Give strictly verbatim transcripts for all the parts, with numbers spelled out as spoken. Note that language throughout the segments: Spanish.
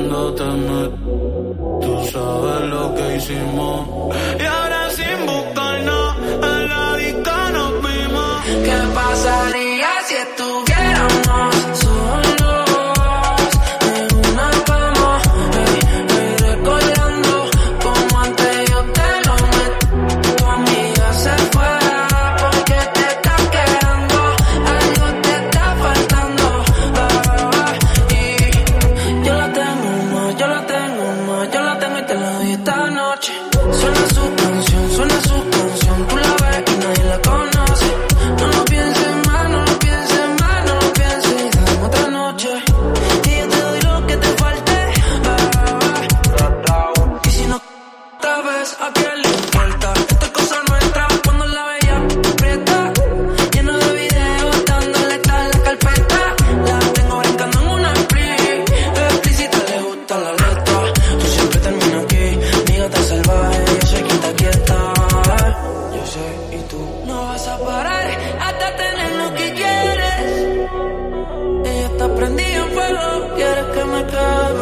cuando te meto. Tú sabes lo que hicimos. Y ahora sin buscarnos, en la disco nos vimos. ¿Qué pasaría si estuviéramos solos en una cama? Hey, hey, recordando como antes yo te lo metí. Tu amiga se fue porque te estás quedando. Algo te está faltando. Ah, ah, y yo la tengo más, yo la tengo más, yo la tengo y te la doy esta noche. Suena su canción, suena su canción. Tú la ves y nadie la conoce. No lo pienses más, no lo pienses más, no lo pienses y dame otra noche. Y yo te doy lo que te falte. Ah, ah. Y si no otra vez, ¿a quién le importa? Esta es cosa nuestra cuando la veía aprieta. Lleno de videos dándole está en la carpeta. La tengo brincando en una free. Explícita le gusta la letra. Tú siempre terminas aquí, mi gata salvaje. Yo sé quién está quieta. Yo sé y tú no vas a parar hasta tener lo que quieres. Ella está prendida en fuego, quieres que me queme.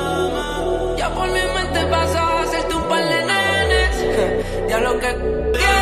Ya por mi mente vas a hacerte un par de nenes. Ya lo que quieres.